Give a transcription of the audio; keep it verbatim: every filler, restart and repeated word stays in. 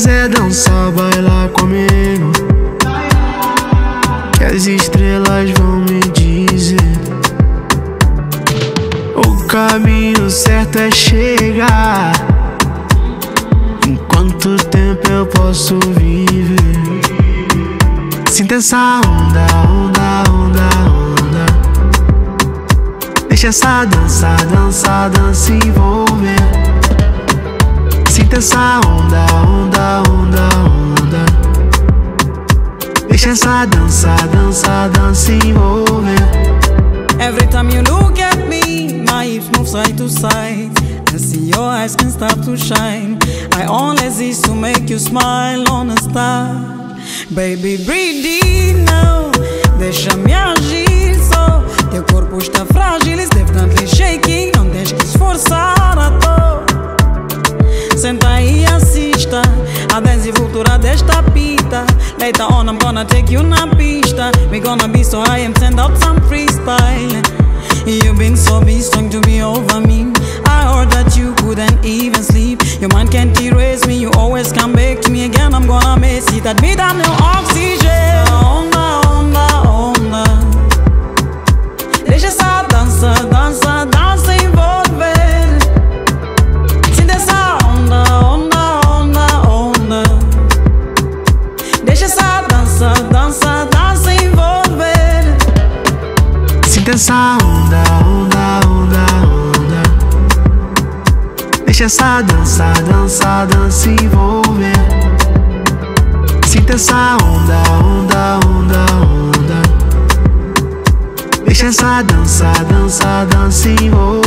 quiser dançar, bailar comigo, que as estrelas vão me dizer o caminho certo é chegar. Em quanto tempo eu posso viver? Sinta essa onda, onda, onda, onda. Deixa essa dança, dança, dança envolver. Sinta essa onda, onda, onda, onda. Deixa essa dança, dança, dança envolver. Every time you look at me, my hips move side to side. I see your eyes can start to shine. I only exist to make you smile on a star. Baby, breathe in now, deixa-me agir só. Teu corpo está frágil, it's definitely shaking. Não tens que esforçar à toa. Senta aí e assista a desenvoltura desta pita. Later on I'm gonna take you na pista. We gonna be so high and send out some freestyle. You've been so strong to be over me. I heard that you couldn't even sleep. Your mind can't erase me. You always come back to me again. I'm gonna miss it. Admit I'm no oxygen. Onda, onda, onda. Deixa essa dança, dança, dança envolver. Sinta essa onda, onda, onda, onda. Deixa essa dança, dança, dança envolver. Sinta essa onda, onda, onda, onda. Deixa essa dança, dança, dança envolver. Sinta essa onda, onda, onda, onda. Deixa essa dança, dança, dança envolver.